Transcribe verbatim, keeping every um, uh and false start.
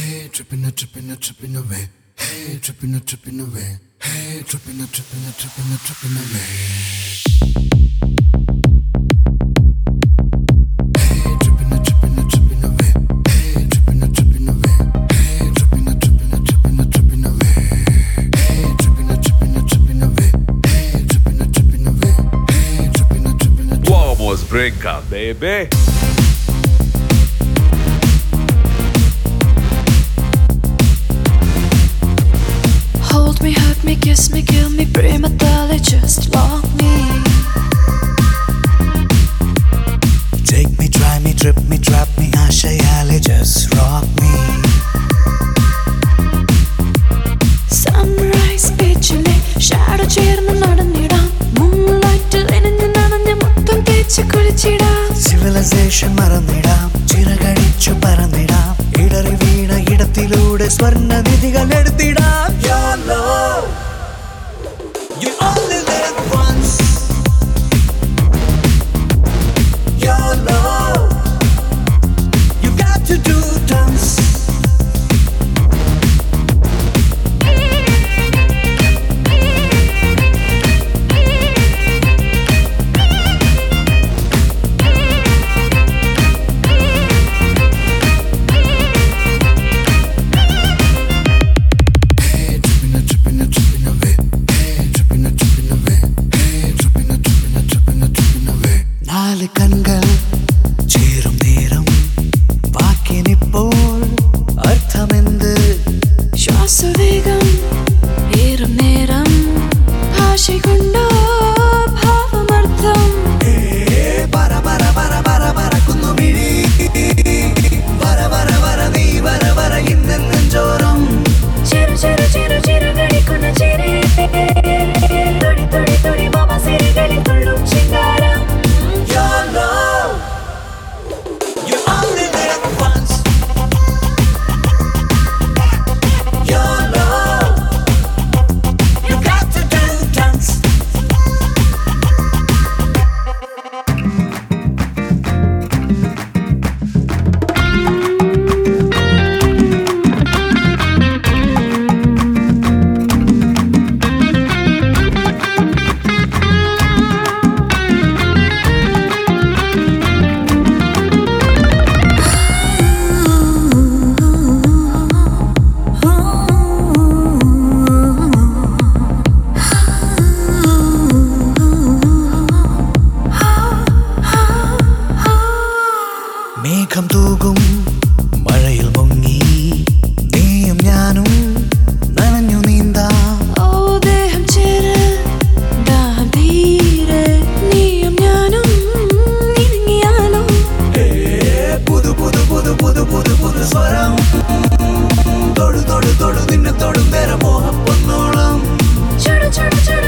Hey, tripping, a tripping, a tripping away. Hey, tripping, a tripping away. Hey, tripping, a tripping, a tripping, a tripping away. Hey, tripping, a tripping, a tripping away. Hey, tripping, a tripping away. Hey, tripping, a tripping, a tripping, a tripping away. Hey, tripping, a tripping, a tripping away. Hey, tripping, a tripping away. Hey, tripping, a tripping, a tripping. Vamos brincar, baby. Hold me, hurt me, kiss me, kill me, prematurely, just love me. Take me, try me, trip me, trap me, ashayale, just rock me. Sunrise beachile, shadow ചേർന്ന് നടന്നിടാം. Moonlightil ഇനഞ്ഞു നനഞ്ഞ മുത്തം തേച്ച് കുളിച്ചിടാം. Civilization മറന്നിടാം, ചിറകടിച്ചു പറന്നിടാം. ഇടറി വീണ ഇടത്തിലൂടെ സ്വർണ്ണ നിധികൾ എടുത്തിടാം. Your love, you only live once. Your love, you got to do dance. നാല് കൺകൾ ചേരും നേരം വാക്കിനിപ്പോൾ അർത്ഥമെന്ത്? ശ്വാസവേഗം ഏറും നേരം ഭാഷ കൊണ്ടോ ഭാവമർത്ഥം. വര വര വര വര വരക്കുന്നു മിഴി, വര വര വര നീ വര വര ഇന്നെഞ്ചോരം. ചിരു ചിരു ചിരു ചിരു കളിക്കുന്ന ചിരി, തൊടി തൊടി തൊടി മമ സിരികളിൽ തുള്ളും ചിങ്കാരം. Your love, you only live once. Your love, you got to do dance. മേഘം തൂകും മഴയിൽ മുങ്ങി നീയും ഞാനും നനഞ്ഞു നീന്താം. ഓ ദേഹം ചേര് ദാഹം തീരെ നീയും ഞാനും ഇണങ്ങിയാലോ. പുതു പുതു പുതു പുതു പുതു പുതു സ്വരം തൊടു തൊടു തൊടു നിന്നെ തൊടും നേരം മോഹം പൊന്നോളം. ചുടു ചുടു ചുടു